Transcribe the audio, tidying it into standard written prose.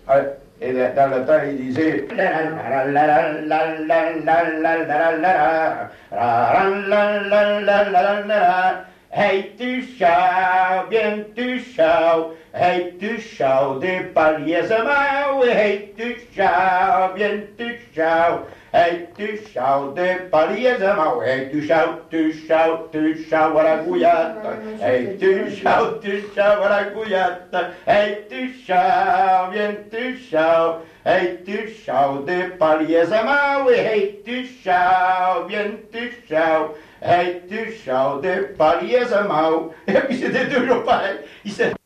Et dans le temps, il disait Hey tu chau, bien tu chau, hey tu chau des paliers à mau, hey tu chau, bien tu chau, hey tu chau des paliers à mau, hey tu chau à la gouillata, hey tu chau à la gouillata, hey tu chau, bien tu chau, hey tu chau des paliers à mau, hey tu chau, bien tu chau. Hey, tu chau des paliers à mau. Et puis c'était toujours pareil.